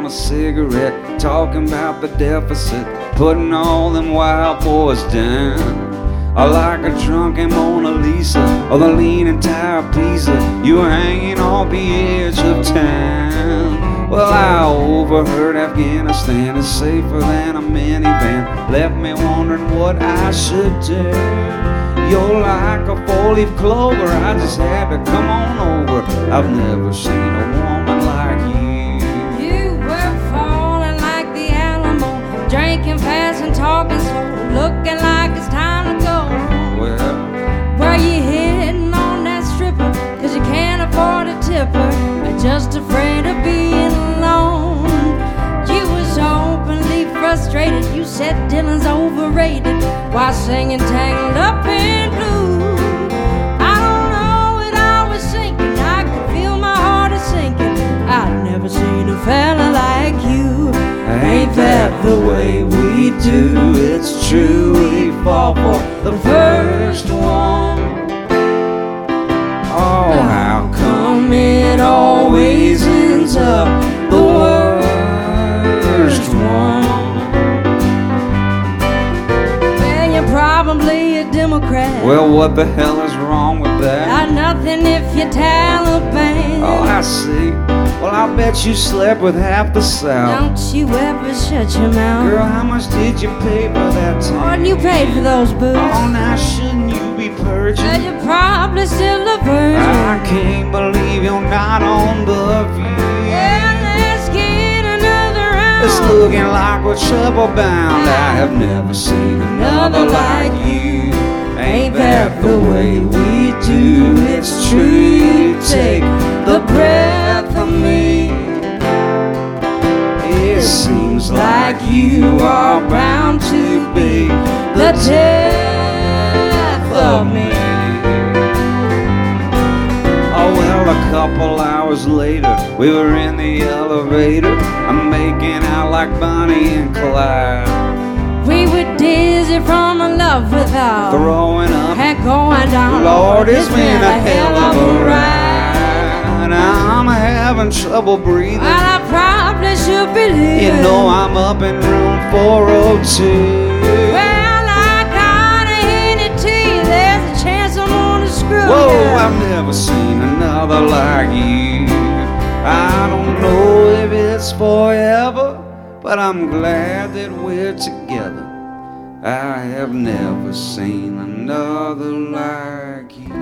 on a cigarette, talking about the deficit, putting all them wild boys down. I like a drunken Mona Lisa or the leaning tower of Pisa. You were hanging off the edge of town. Well, I overheard Afghanistan is safer than a minivan. Left me wondering what I should do. You're like a four-leaf clover, I just had to come on over. I've never seen a woman like you. You were falling like the Alamo, drinking fast and talking slow, looking like it's time to go. Well, where you hitting on that stripper, cause you can't afford a tipper, or just afraid of being alone. You was openly frustrated, you said Dylan's overrated, while singing Tangled Up in Blue. I don't know what I was thinking, I could feel my heart is sinking. I've never seen a fella like you. ain't that the way we do? It's true, we fall for the first one. Oh, how come it always ends up the worst one? Well, you're probably a Democrat. Well, what the hell is wrong with that? Not nothing if you're Taliban. Oh, I see. Well, I'll bet you slept with half the South. Don't you ever shut your mouth. Girl, how much did you pay for that time? More than you paid for those boots. Oh, now shouldn't you be purging? Well, you're probably still a virgin. I can't believe you're not on the View. Yeah, let's get another round. It's looking like we're trouble bound. I have never seen another like you. Ain't that the way we do? It's true, you take the breath of me. It seems like you are bound to be the death of me. Oh, well, a couple hours later, we were in the elevator. I'm making out like Bonnie and Clyde. We were dizzy from a love without Throwing up, and going down. Lord, it's been a hell of a ride. I'm having trouble breathing. Well, I probably should be leaving. You know I'm up in room 402. Well, I gotta hand it to you, there's a chance I'm gonna screw Whoa, you. I've never seen another like you. I don't know if it's forever, but I'm glad that we're together. I have never seen another like you.